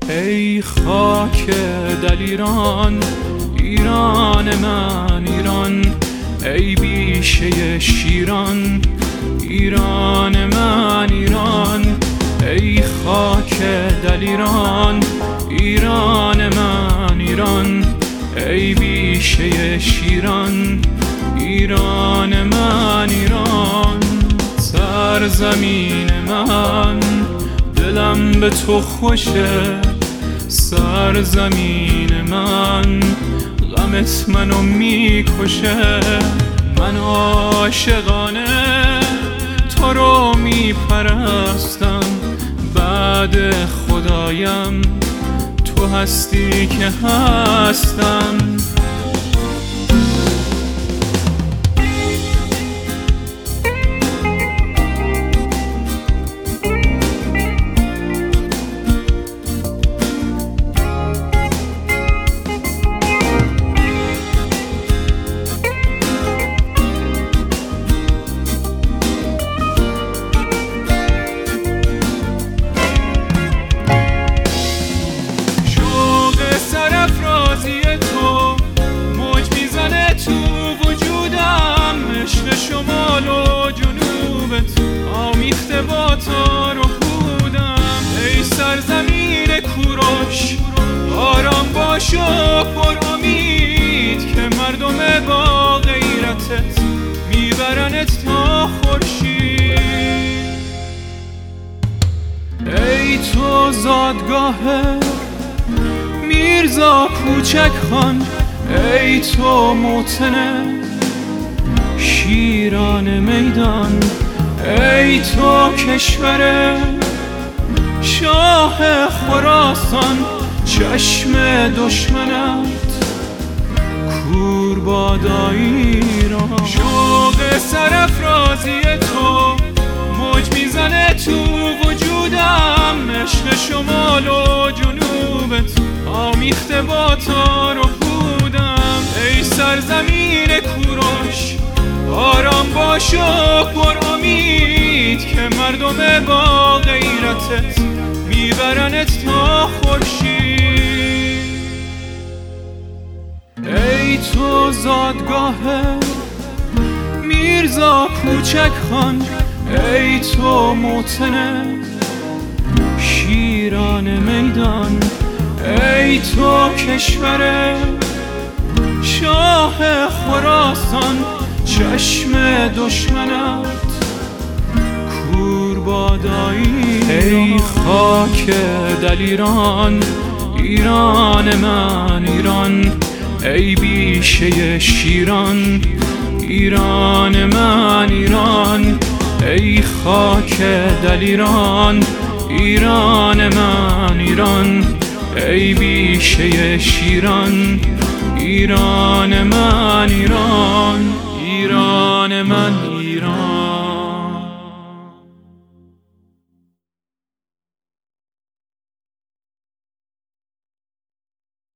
ای خاک دلیران، ایران من ایران، ای بیشه شیران، ایران من ایران، ای خاک دلیران، ایران من ایران، ای بیشه شیران، ایران من ایران. سرزمین من دلم به تو خوشه، سرزمین من غمت منو میکشه. من عاشقانه تو رو میپرستم، بعد خدایم تو هستی که هستم. شمال و جنوبت آمیخته با تار و پودم. ای سرزمین کوروش آرام باش و پر امید، که مردم با غیرتت میبرنت تا خورشید. ای تو زادگاه میرزا کوچک خان، ای تو موطن شیران میدان، ای تو کشور شاه خراسان. چشم دشمنت کور بادا ایران، شوق سرافرازی تو موج میزنه تو وجودم. عشق شمال و جنوبت آمیخته با تار و پودم. ای سرزمین کوروش آرام باش و پر امید، که مردم با غیرتت میبرنت تا خورشید. ای تو زادگاه میرزا کوچک خان، ای تو موطن شیران میدان، ای تو کشور شاه خراسان. چشم دشمنت کور بادا ایران. ای خاک دلیران، ایران من ایران، ای بیشه شیران، ایران من ایران، ای خاک دلیران، ایران من ایران، ای بیشه شیران، ایران من ایران، ایران من ایران.